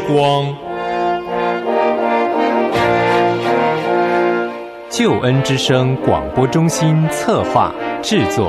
光。救恩之声广播中心策划制作。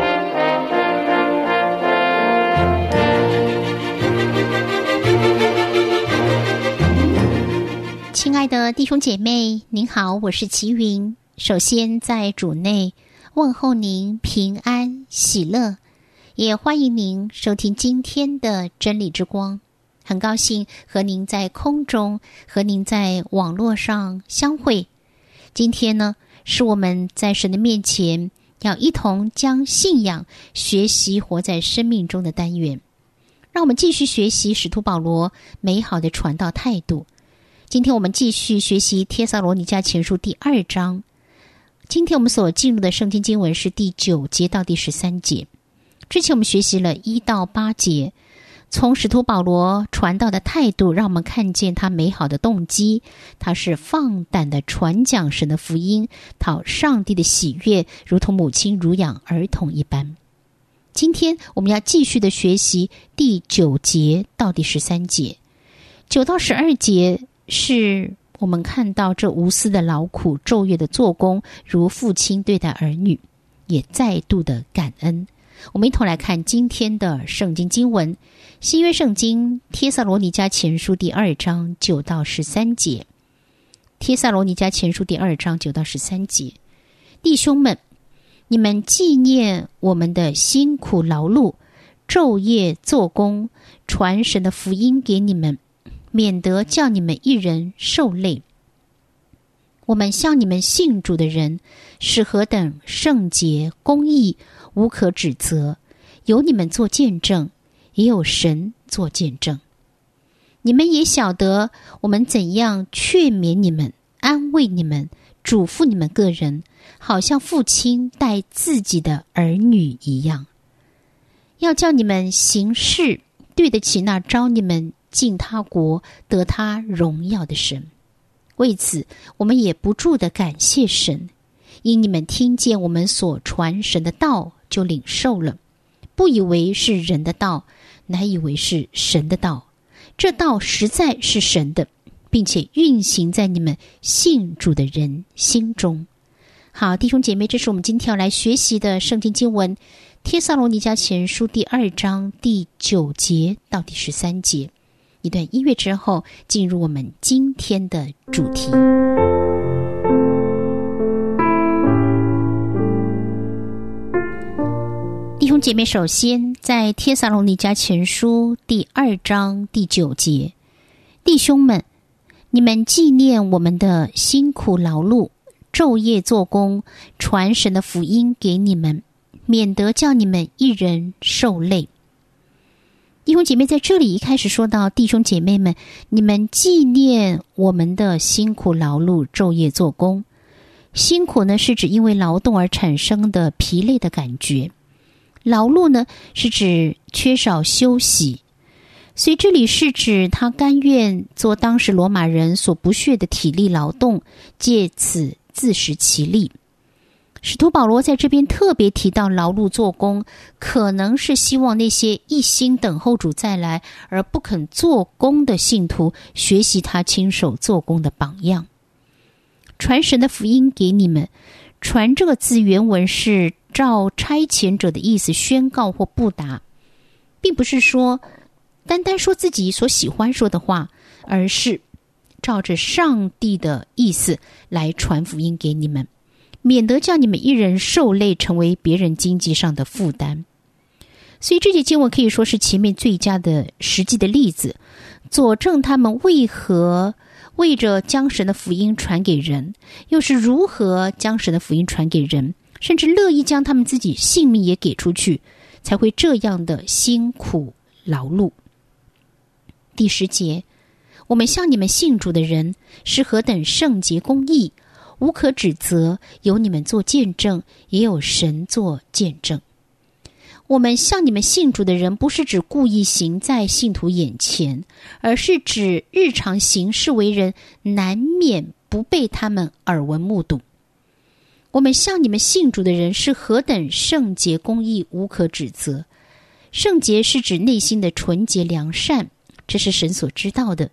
亲爱的弟兄姐妹，您好，我是齐云。首先在主内问候您平安喜乐，也欢迎您收听今天的真理之光。很高兴和您在空中，和您在网络上相会。今天呢，是我们在神的面前要一同将信仰学习活在生命中的单元。让我们继续学习使徒保罗美好的传道态度。今天我们继续学习帖撒罗尼迦前书第2章。今天我们所进入的圣经经文是第9节到第13节。之前我们学习了1到8节，从使徒保罗传道的态度，让我们看见他美好的动机，他是放胆的传讲神的福音，讨上帝的喜悦，如同母亲乳养儿童一般。今天我们要继续的学习第9节到第13节。9到12节是我们看到这无私的劳苦，昼夜的做工，如父亲对待儿女，也再度的感恩。我们一同来看今天的圣经经文，新约圣经帖撒罗尼迦前书第2章9到13节。帖撒罗尼迦前书第2章9到13节。弟兄们，你们纪念我们的辛苦劳碌，昼夜做工，传神的福音给你们，免得叫你们一人受累。我们向你们信主的人是何等圣洁公义，无可指责，有你们做见证，也有神做见证。你们也晓得我们怎样劝勉你们，安慰你们，嘱咐你们个人，好像父亲待自己的儿女一样，要叫你们行事对得起那召你们进他国得他荣耀的神。为此我们也不住地感谢神，因你们听见我们所传神的道，就领受了，不以为是人的道，乃以为是神的道。这道实在是神的，并且运行在你们信主的人心中。好，弟兄姐妹，这是我们今天要来学习的圣经经文，帖撒罗尼迦前书第2章第9节到第13节。一段音乐之后，进入我们今天的主题。弟兄姐妹，首先在帖撒罗尼迦前书第2章第9节，弟兄们，你们纪念我们的辛苦劳碌，昼夜做工，传神的福音给你们，免得叫你们一人受累。弟兄姐妹，在这里一开始说到，弟兄姐妹们，你们纪念我们的辛苦劳碌，昼夜做工。辛苦呢，是指因为劳动而产生的疲累的感觉；劳碌呢，是指缺少休息。所以这里是指他甘愿做当时罗马人所不屑的体力劳动，借此自食其力。使徒保罗在这边特别提到劳碌做工，可能是希望那些一心等候主再来而不肯做工的信徒学习他亲手做工的榜样。传神的福音给你们，传这个字原文是照差遣者的意思宣告或布达，并不是说单单说自己所喜欢说的话，而是照着上帝的意思来传福音给你们，免得叫你们一人受累，成为别人经济上的负担。所以这节经文可以说是前面最佳的实际的例子，佐证他们为何为着将神的福音传给人，又是如何将神的福音传给人，甚至乐意将他们自己性命也给出去，才会这样的辛苦劳碌。第10节，我们向你们信主的人是何等圣洁公义，无可指责，有你们做见证，也有神做见证。我们向你们信主的人，不是指故意行在信徒眼前，而是指日常行事为人，难免不被他们耳闻目睹。我们向你们信主的人是何等圣洁公义，无可指责。圣洁是指内心的纯洁良善，这是神所知道的。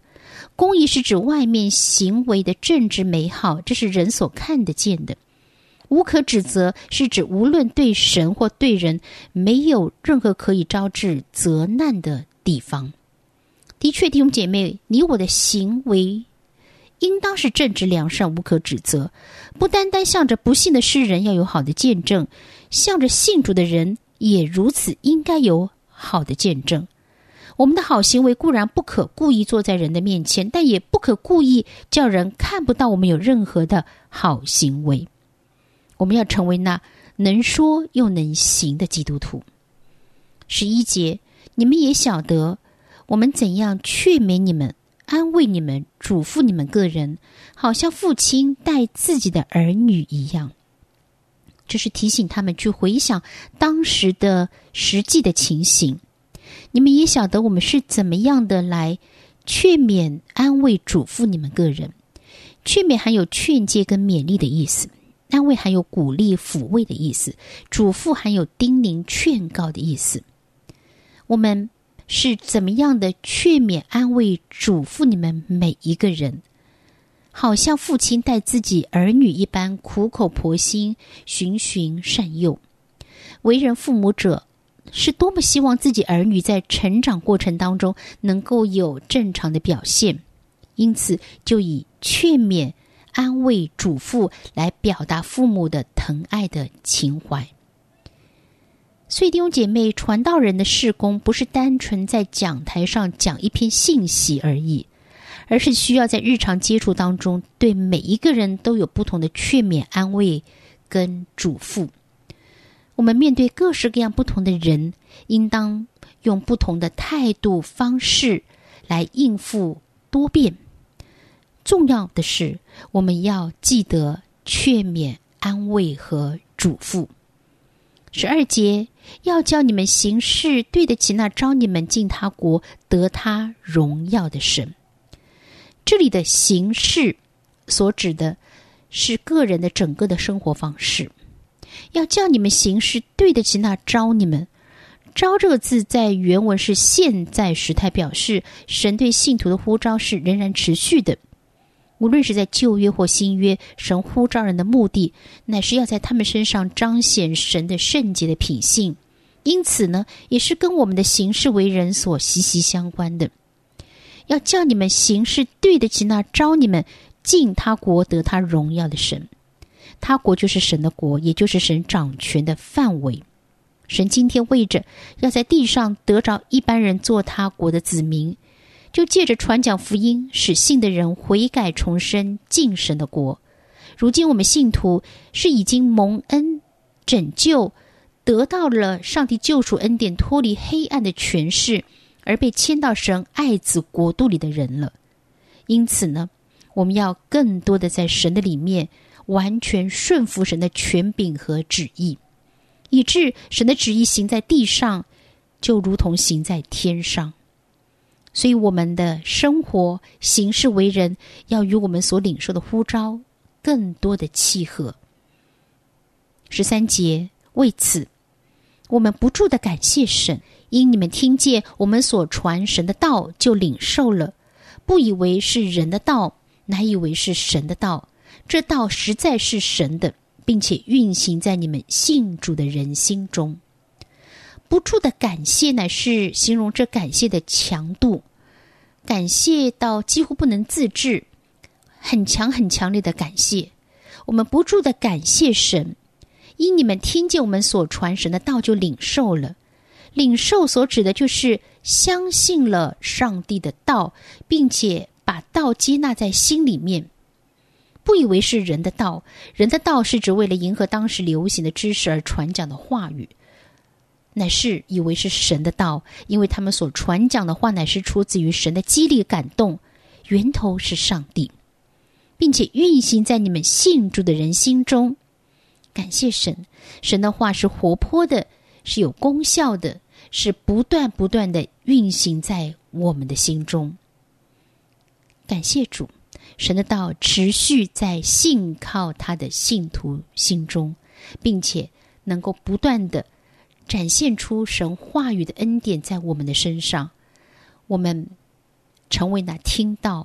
公义是指外面行为的正直美好，这是人所看得见的。无可指责是指无论对神或对人，没有任何可以招致责难的地方。的确，弟兄姐妹，你我的行为应当是正直良善，无可指责。不单单向着不信的世人要有好的见证，向着信主的人也如此，应该有好的见证。我们的好行为固然不可故意做在人的面前，但也不可故意叫人看不到我们有任何的好行为。我们要成为那能说又能行的基督徒。11节，你们也晓得我们怎样劝勉你们，安慰你们，嘱咐你们个人，好像父亲待自己的儿女一样。这是提醒他们去回想当时的实际的情形。你们也晓得我们是怎么样的来劝勉、安慰、嘱咐你们个人。劝勉含有劝诫跟勉励的意思，安慰含有鼓励、抚慰的意思，嘱咐含有叮咛、劝告的意思。我们是怎么样的劝勉、安慰、嘱咐你们每一个人，好像父亲待自己儿女一般，苦口婆心，循循善诱。为人父母者是多么希望自己儿女在成长过程当中能够有正常的表现，因此就以劝勉、安慰、嘱咐来表达父母的疼爱的情怀。所以弟兄姐妹，传道人的事工不是单纯在讲台上讲一篇信息而已，而是需要在日常接触当中对每一个人都有不同的劝勉、安慰跟嘱咐。我们面对各式各样不同的人，应当用不同的态度方式来应付多变。重要的是，我们要记得劝勉、安慰和嘱咐。12节，要叫你们行事对得起那召你们进他国得他荣耀的神。这里的行事所指的是个人的整个的生活方式，要叫你们行事对得起那召你们。召这个字在原文是现在时态，表示神对信徒的呼召是仍然持续的。无论是在旧约或新约，神呼召人的目的乃是要在他们身上彰显神的圣洁的品性，因此呢，也是跟我们的行事为人所息息相关的。要叫你们行事对得起那召你们进他国得他荣耀的神。他国就是神的国，也就是神掌权的范围。神今天为着要在地上得着一般人做他国的子民，就借着传讲福音，使信的人悔改重生，进神的国。如今我们信徒是已经蒙恩拯救，得到了上帝救赎恩典，脱离黑暗的权势，而被迁到神爱子国度里的人了。因此呢，我们要更多的在神的里面完全顺服神的权柄和旨意，以致神的旨意行在地上，就如同行在天上。所以我们的生活行事为人要与我们所领受的呼召更多的契合。13节，为此我们不住的感谢神，因你们听见我们所传神的道，就领受了，不以为是人的道，乃以为是神的道。这道实在是神的，并且运行在你们信主的人心中。不住的感谢乃是形容这感谢的强度，感谢到几乎不能自制，很强很强烈的感谢。我们不住的感谢神，因你们听见我们所传神的道，就领受了。领受所指的就是相信了上帝的道，并且把道接纳在心里面。不以为是人的道，人的道是指为了迎合当时流行的知识而传讲的话语，乃是以为是神的道，因为他们所传讲的话乃是出自于神的激励感动，源头是上帝，并且运行在你们信主的人心中。感谢神，神的话是活泼的，是有功效的，是不断的运行在我们的心中。感谢主，神的道持续在信靠他的信徒心中，并且能够不断的展现出神话语的恩典在我们的身上。我们成为那听到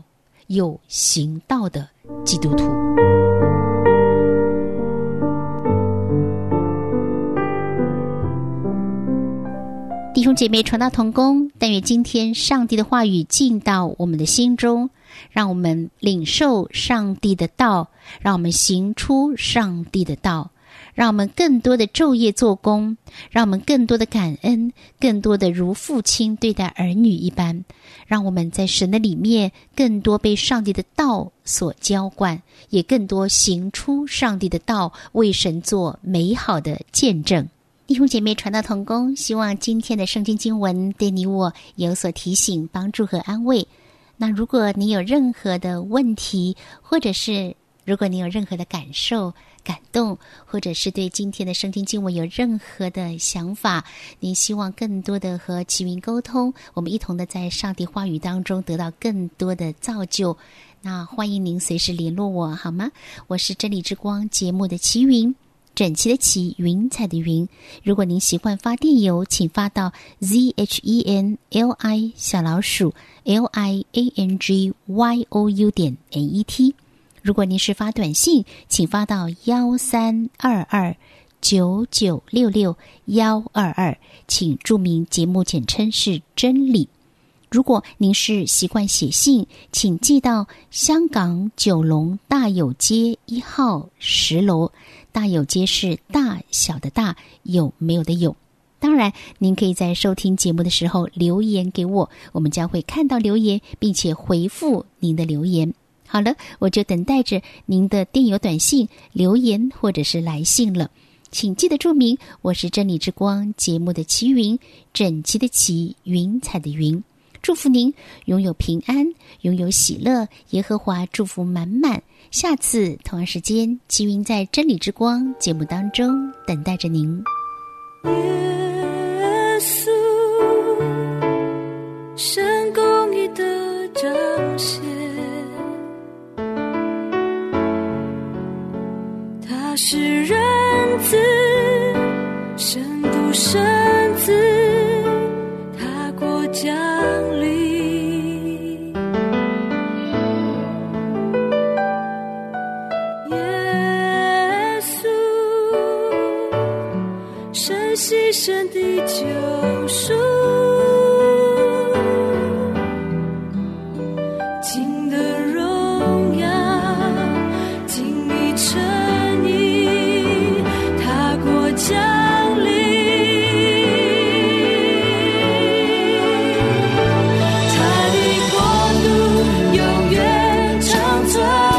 有行道的基督徒。弟兄姐妹，传道同工，但愿今天上帝的话语进到我们的心中，让我们领受上帝的道，让我们行出上帝的道，让我们更多的昼夜做工，让我们更多的感恩，更多的如父亲对待儿女一般，让我们在神的里面更多被上帝的道所浇灌，也更多行出上帝的道，为神做美好的见证。弟兄姐妹，传道同工，希望今天的圣经经文对你我有所提醒、帮助和安慰。那如果你有任何的问题，或者是如果你有任何的感受、感动，或者是对今天的圣经经文有任何的想法，您希望更多的和齐云沟通，我们一同的在上帝话语当中得到更多的造就，那欢迎您随时联络我，好吗？我是真理之光节目的齐云，整齐的齐，云彩的云。如果您习惯发电邮，请发到 ZHENLI_LIANGYOU.net。如果您是发短信，请发到1322996622，请注明节目简称是真理。如果您是习惯写信，请寄到香港九龙大有街1号10楼。大有街是大小的大，有没有的有。当然您可以在收听节目的时候留言给我，我们将会看到留言并且回复您的留言。好了，我就等待着您的电邮、短信、留言或者是来信了。请记得注明我是真理之光节目的齐云，整齐的齐，云彩的云。祝福您拥有平安，拥有喜乐，耶和华祝福满满。下次同样时间，齐云在真理之光节目当中等待着您。 耶稣，神公义的彰显，他是人子，神不生子，他国降临。耶稣，神牺牲的救赎，尽的荣耀，尽你诚意，他国降临。他的国度永远长存，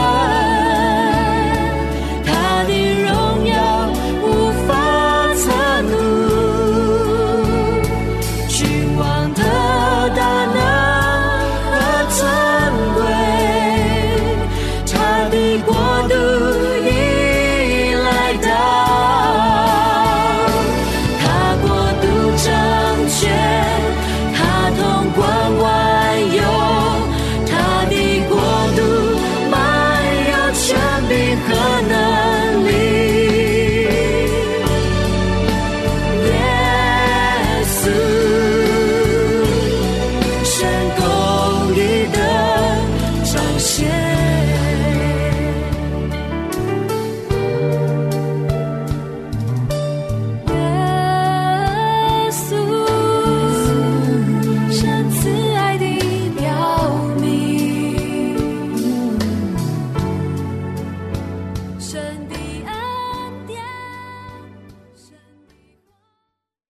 他的荣耀无法测度，君王的大能和尊贵，他的国度